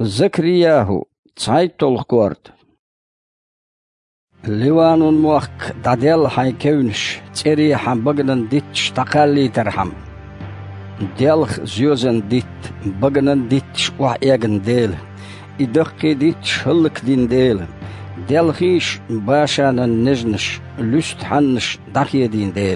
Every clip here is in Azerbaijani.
Закрияху, цайтолхкорт. Ливанун муак дадел хай кевнш, цери хам багнан дитш такалли терхам. Делх зюзен дит, багнан дитш ва egen дел. Идакки дитш хылк дин дел. Делхиш башанан нежнш, люст ханш дахие дин дел.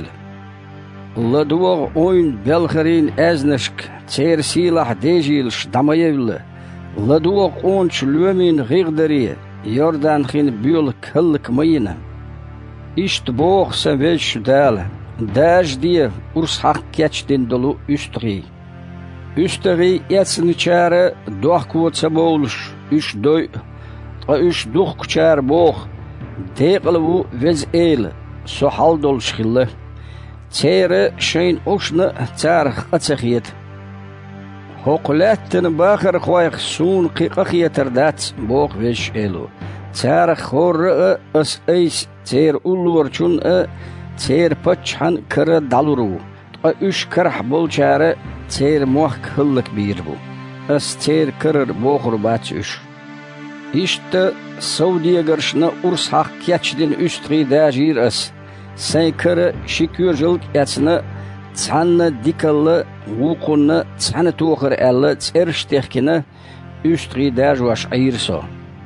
Ладуог ойн белхарин эзнешк, цер силах дежилш дамаевле. Ладуог онч люмин гигдарие. Jordan geen buurlijk hulk meene. Ist boog zijn welsch dale. Daas die urs hakjetsch den dolu ustri. Ustri jetsen chare doorkoort ze bolus. Us doi. Us doorkchar boog. Degelu wez ele. So haldol schille. Tere schein osne tsar gatsegiet. Hoqlaten bacher khoyg soon qiqieter dat boog wes elo. Tsar khor as eis ter ulurchun ter pachhan kar daluru. Us karh bolchare ter moch khulk birbu. As ter kar bogur batüş. İşte Saudiyagarshna urs haq kechdin ustri dajir as. Sen kar şikürjülk etsne Tsanna dikalle wukunna tsanna toger elle tserstechkine ustri dajwash airso.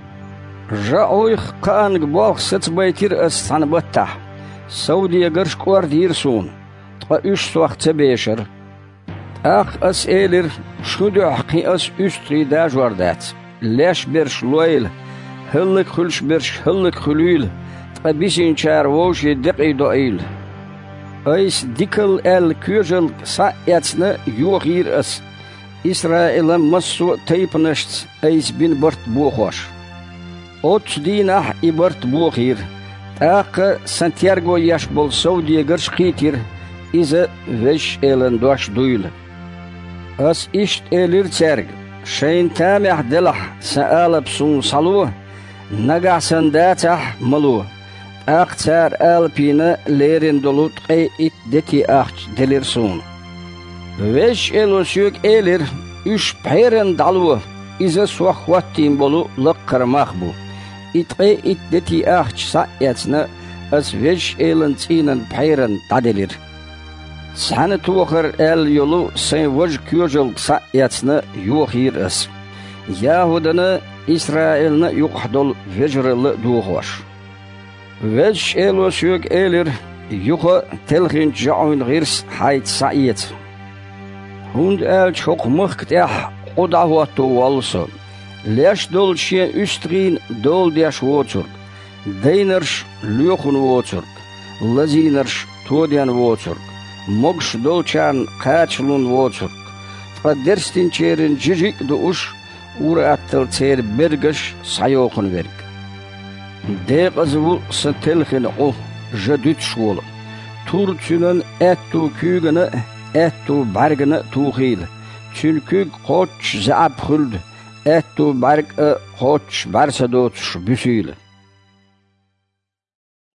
Ja oich kaan gebog sitsbeitir as tsanbatta. Saudiya garsh kwart hirsoon. Tqa us swach tsebesher. Ach as elir schudu haqi as ustri dajwardat. Lesh bersh loyl. Hullik khulsh bersh hullik khulul. Tqa bisin char woshi diqi doil. Eis dikkel el kürzel sa etsne joch hier as. Israel masso teipenest eis bin bort boogwash. Ots dinah I bort boog hier. Ake Santiago yashbol Saudiya gerskitir ize wesh elen dosh duil. As isht elir zerg. Shein tamih delah sa'alab sun salu. Nagasan datah malu. Aktar alpine lerin dolut it deti acht delirsun. Wesh elosjuk elir üş peren dalu ize swachwatin bolu lakkar mahbu. It deti acht sa etsne as wesh elen tsinen peren dadelir. Sana tucher el yolu sen waj kürjel sa etsne yohir as. Yahudana Israelna yuqdol vejrel duhwash. Wesh elosjuk elir yuche telgin jaun girs heit saet. Hund el chok mucht odahwato walso. Lesh dol shie ustrin dol der schwotzur. Deiners luchun wotzur. Laziners todian wotzur. Mogsh dolchan kachlun wotzur. Faderstin cheren jijik do ush uratel cer bergash sayochen werk. Deqazvul satelgin o jadut schwol. Turtsunen ettu kugene ettu bargene tughil. Çünkü qoch zaab khuld ettu barg qoch barsadot büsüyle.